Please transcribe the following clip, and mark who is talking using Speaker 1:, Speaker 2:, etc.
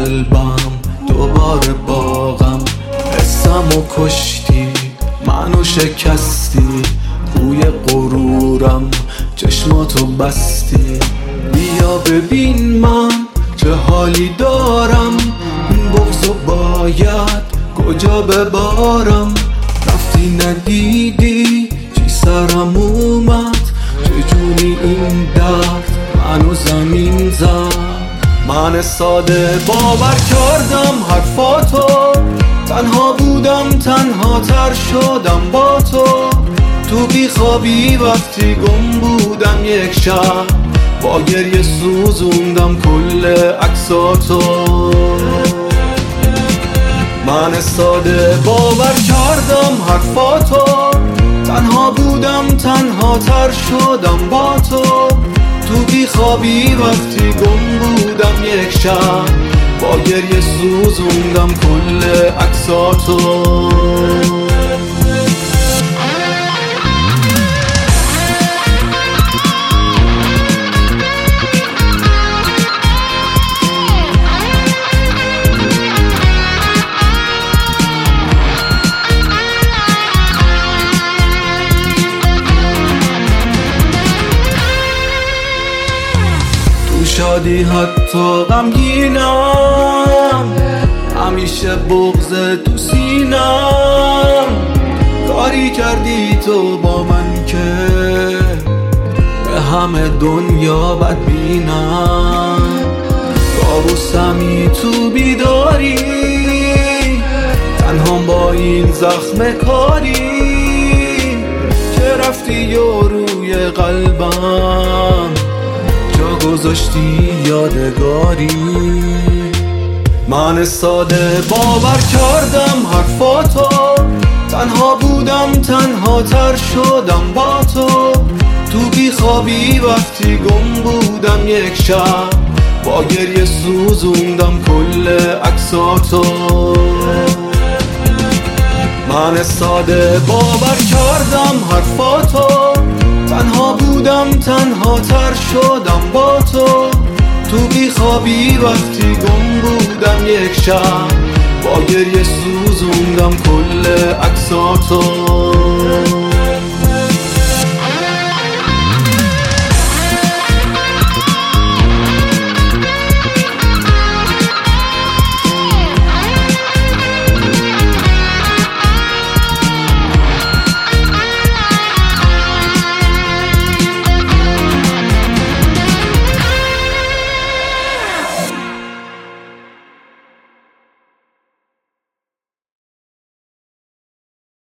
Speaker 1: قلبم دوباره باغم، حسمو کشتی منو شکستی، روی غرورم چشماتو بستی. بیا ببین من چه حالی دارم، این بغضو باید کجا ببارم. رفتی ندیدی چی سرم اومد، چجوری این درد منو زمین زد. من ساده باور کردم حرفاتو، تنها بودم تنها تر شدم با تو. تو بیخوابی وقتی گم بودم یک شب، با گریه سوزوندم کل عکساتو. من ساده باور کردم حرفاتو، تنها بودم تنها تر شدم با تو. تو بیخوابی وقتی گم بودم یک شب، با گریه سوزوندم کل عکساتو. شادی حتی غمگینم، همیشه بغض تو سینم. کاری کردی تو با من که به همه دنیا بدبینم. کابوسمی تو بیداری، تنها با این زخم کاری که رفتی و روی قلبم گذاشتی یادگاری. من ساده باور کردم حرفاتو، تنها بودم تنها تر شدم با تو. تو بیخوابی وقتی گم بودم یک شب، با گریه سوزوندم کل عکساتو. من ساده باور کردم حرفاتو، تنها بودم تنها تر شدم با تو. تو بیخوابی وقتی گم بودم یک شب، با گریه سوزوندم کل عکساتو.